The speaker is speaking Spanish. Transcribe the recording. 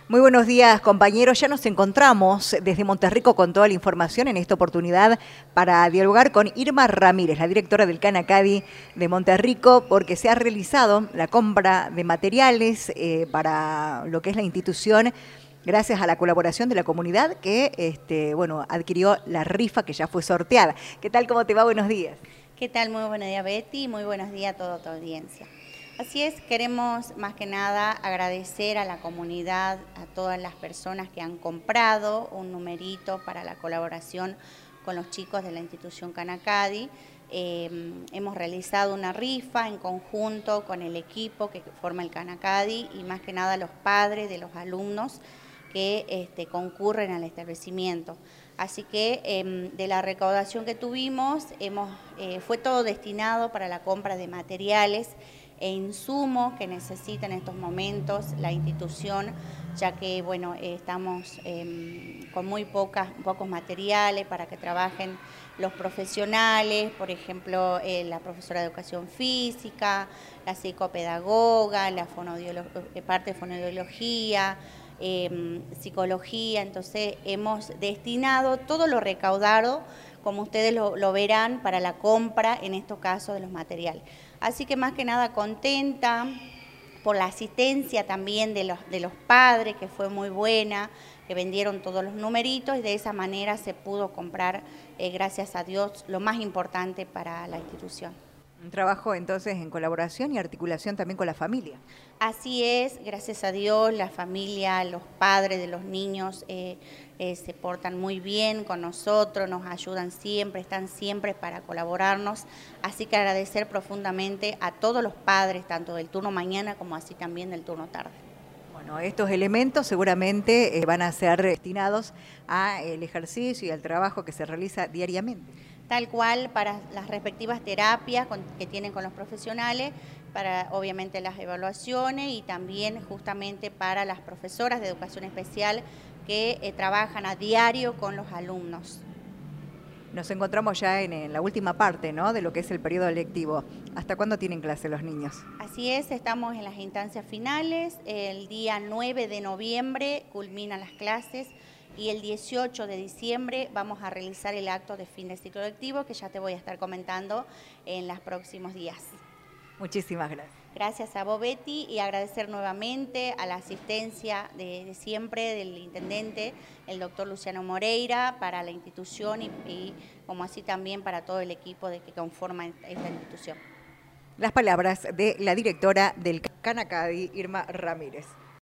Muy buenos días, compañeros. Ya nos encontramos desde Monterrico con toda la información en esta oportunidad para dialogar con Irma Ramírez, la directora del Canacadi de Monterrico, porque se ha realizado la compra de materiales para lo que es la institución, gracias a la colaboración de la comunidad que adquirió la rifa que ya fue sorteada. ¿Qué tal? ¿Cómo te va? Buenos días. ¿Qué tal? Muy buenos días, Betty. Muy buenos días a toda tu audiencia. Así es, queremos más que nada agradecer a la comunidad, a todas las personas que han comprado un numerito para la colaboración con los chicos de la institución Canacadi. Hemos realizado una rifa en conjunto con el equipo que forma el Canacadi y más que nada los padres de los alumnos que concurren al establecimiento. Así que de la recaudación que tuvimos, fue todo destinado para la compra de materiales e insumos que necesita en estos momentos la institución, ya que estamos con muy pocos materiales para que trabajen los profesionales, por ejemplo, la profesora de educación física, la psicopedagoga, la parte de fonoaudiología, psicología. Entonces hemos destinado todo lo recaudado, como ustedes lo verán, para la compra, en estos casos, de los materiales. Así que más que nada contenta por la asistencia también de los padres, que fue muy buena, que vendieron todos los numeritos y de esa manera se pudo comprar, gracias a Dios, lo más importante para la institución. Un trabajo entonces en colaboración y articulación también con la familia. Así es, gracias a Dios, la familia, los padres de los niños se portan muy bien con nosotros, nos ayudan siempre, están siempre para colaborarnos. Así que agradecer profundamente a todos los padres, tanto del turno mañana como así también del turno tarde. Bueno, estos elementos seguramente van a ser destinados al ejercicio y al trabajo que se realiza diariamente. Tal cual, para las respectivas terapias que tienen con los profesionales, para obviamente las evaluaciones y también justamente para las profesoras de educación especial que trabajan a diario con los alumnos. Nos encontramos ya en la última parte, ¿no?, de lo que es el periodo lectivo. ¿Hasta cuándo tienen clase los niños? Así es, estamos en las instancias finales. El día 9 de noviembre culminan las clases y el 18 de diciembre vamos a realizar el acto de fin de ciclo lectivo, que ya te voy a estar comentando en los próximos días. Muchísimas gracias. Gracias a vos, Betty, y agradecer nuevamente a la asistencia de siempre del intendente, el doctor Luciano Moreira, para la institución y como así también para todo el equipo que conforma esta institución. Las palabras de la directora del Canacadi, Irma Ramírez.